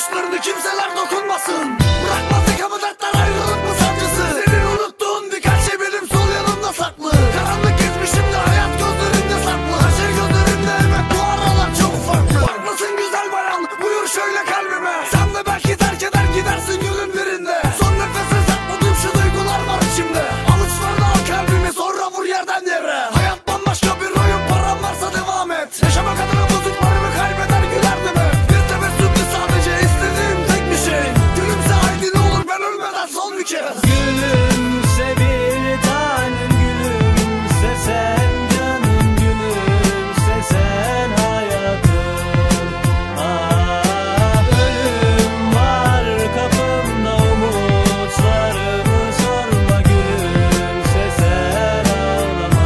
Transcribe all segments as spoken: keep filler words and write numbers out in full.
Avuçlarını kimseler dokunmasın. Bırakmaz yakamı dertler, ayrılık mı sancısı. Senin unuttuğun birkaç şey benim sol yanımda saklı. Karanlık geçmişimde, hayat gözlerimde saklı. Her şey gözlerimde, evet bu aralar çok farklı. Farklısın güzel bayan, buyur şöyle kalbime. Sen de belki terk eder gidersin yolun birinde. Son nefese sakladığım şu duygular var içimde. Avuçlarına al kalbimi, sonra vur yerden yere. Hayat bambaşka bir oyun, param varsa devam et. Yaşamak adına bozuklarımı kaybeder gülerdim hep. Bir tebessümdü sadece istediğim tek bir şey. Gülümse haydi ne olur ben ölmeden son bir kez. Gülümse bir tanem, gülümse sen canım, gülümse sen hayatım. Ah, ölüm var kapımda, umutlarımı sorma, gülümse sen ağlama.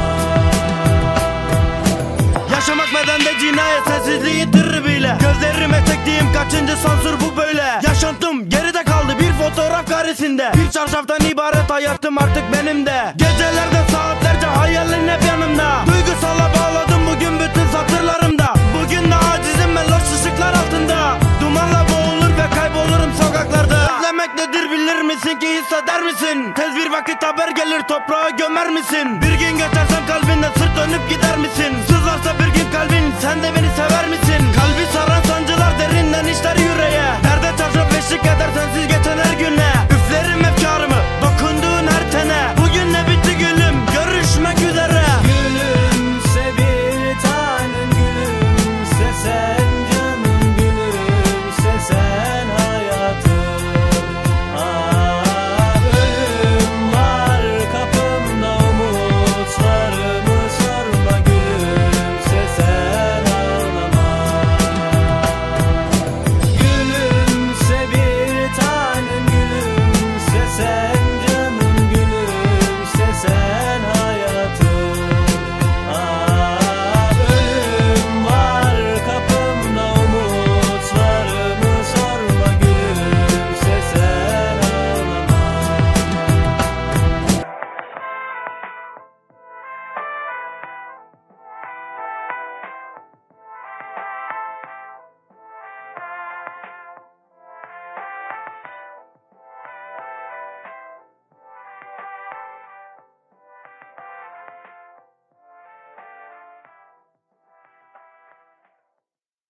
Yaşamak bedende cinayet, sessizliğin tribüyle. Gözlerime çektiğim kaçıncı sansür bu böyle. Yaşantım geride kaldı bir fotoğraf karesinde. Bir çarşaftan ibaret hayatım artık benim de. Gecelerde saatlerce hayalin hep yanımda. Duygusala bağladım bugün bütün satırlarımda. Bugün de acizim ben loş ışıklar altında. Dumanla boğulur ve kaybolurum sokaklarda. Özlemek nedir bilir misin ki hisseder misin? Tez bir vakit haber gelir toprağa gömer misin? Bir gün geçersem kalbinden sırt dönüp gider misin? Sızlarsa bir gün kalbin, sen de beni sever misin?